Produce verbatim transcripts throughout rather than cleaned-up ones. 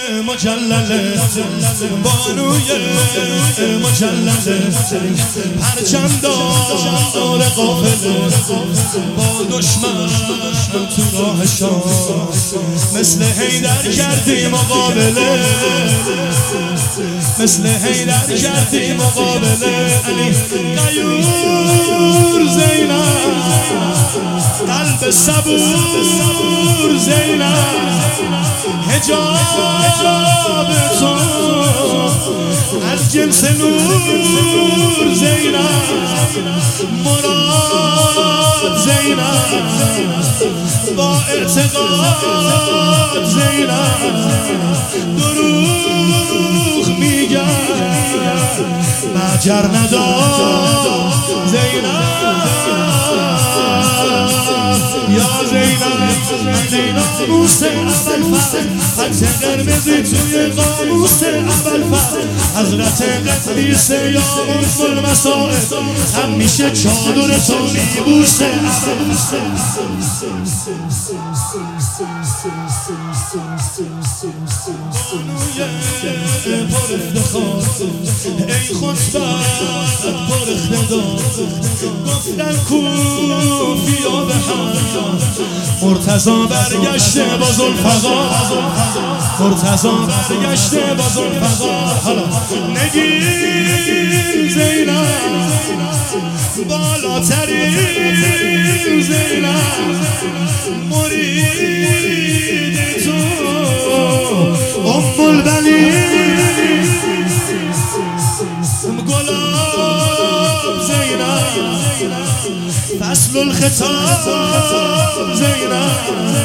مجلل بانوی مجلل پرچم دار قافله با دشمن تو راه شام مثل حیدر کردی مقابله مثل حیدر کردی مقابله علی غیور زینب قلب صبور زینب حجاب تو از جنس نور زینب مراد زینب با اعتقاد زینب دروغ میگن مجر ندار زینب یا زینب زینب موسه ابوالفضل خط قرمزی توی قاموس ابوالفضل حضرت قدیس یا ام المصائب همیشه چادر تو میبوسه پر افتخار ای خودبخت پر اقتدار گفتن کوفیا به هم مرتضی برگشته با ذوالفقار مرتضی برگشته با ذوالفقار حالا نگین زینب بالاترین زینب مرید تو ام البنین گلاب زینب فصل الخطاب زینب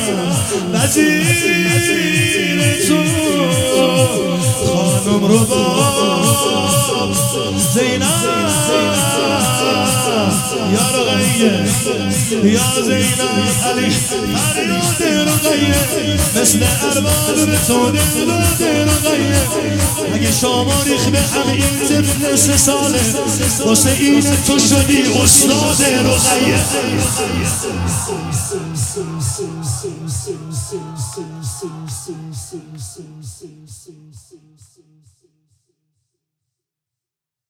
وزیر تو خانم رباب زینب یا رقیه یا زینب علی فریاد رقیه مثل ارباب به تو دلاد رقیه اگه شما ریخ به هم این طفل سه ساله واسه این تو شدی استاد رقیه